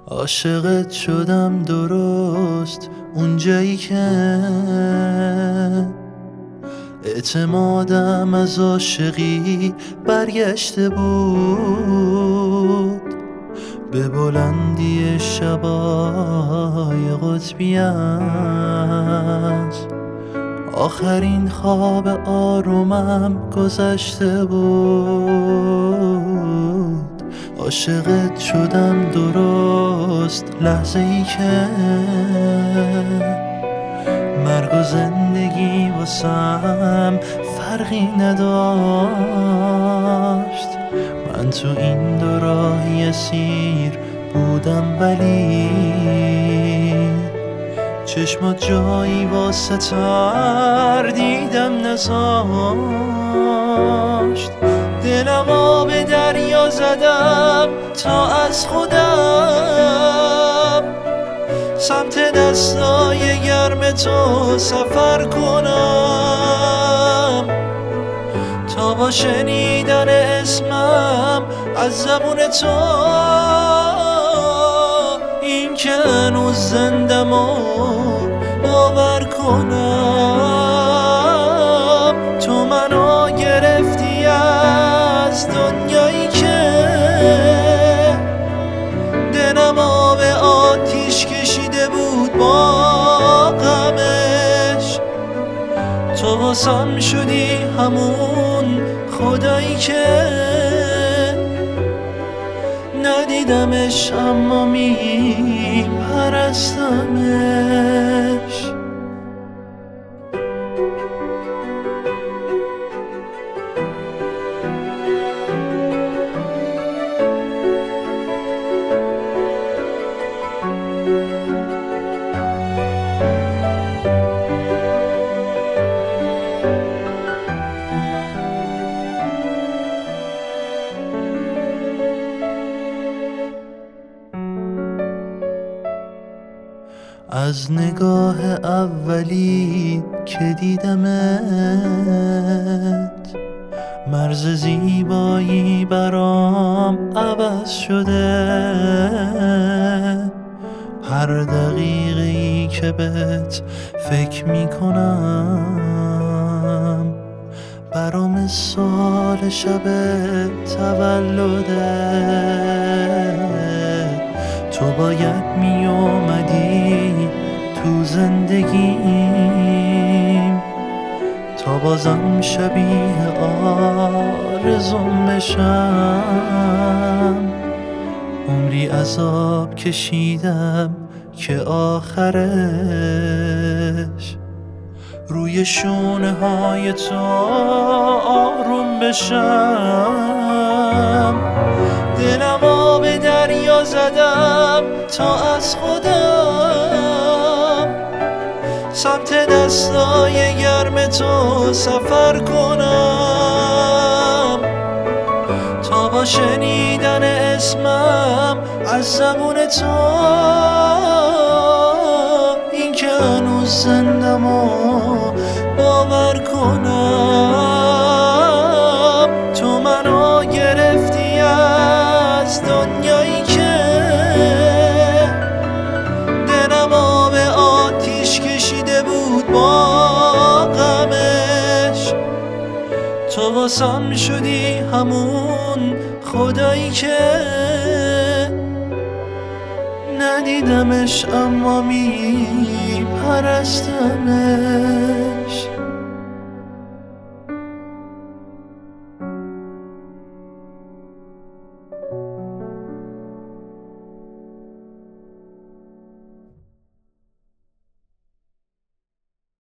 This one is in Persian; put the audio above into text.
عاشقت شدم درست اونجایی که اعتمادم از عاشقی برگشته بود. به بلندی شبای قطبیت آخرین خواب آرومم گذشته بود. عاشقت شدم درست لحظه ای که مرگ و زندگی واسم فرقی نداشت. من تو این دو راهی اسیر بودم ولی چشمات جایی واسه تردیدم نذاشت. دلم آب دریا زدم تا از خودم سمت دستای گرم تو سفر کنم، تا با شنیدن اسمم از زبون تو این که هنوز زندم و باور کنم. تو منو گرفتی از دنیایی که دلم آب آتیش کشیده بود با غمش. تو واسم شدی همون خدایی که ندیدمش اما میپرستمش. از نگاه اولی که دیدمت مرز زیبایی برام عوض شده. هر دقیقه‌ای که بهت فکر میکنم برام سال شب تولده. تو باید می اومدی تو زندگیم تا بازم شبیه آرزوم بشم. عمری عذاب کشیدم که آخرش روی شونه های تو آروم بشم. دلم آب دریا زدم تا از خودم سمت دستای گرم تو سفر کنم، تا با شنیدن اسمم از زبون تو این که هنوز زندم و باور کنم. تو منو گرفتی از دنیایی که دلم آب آتیش کشیده بود با غمش. تو واسم شدی همون خدایی که ندیدمش اما میپرستمش.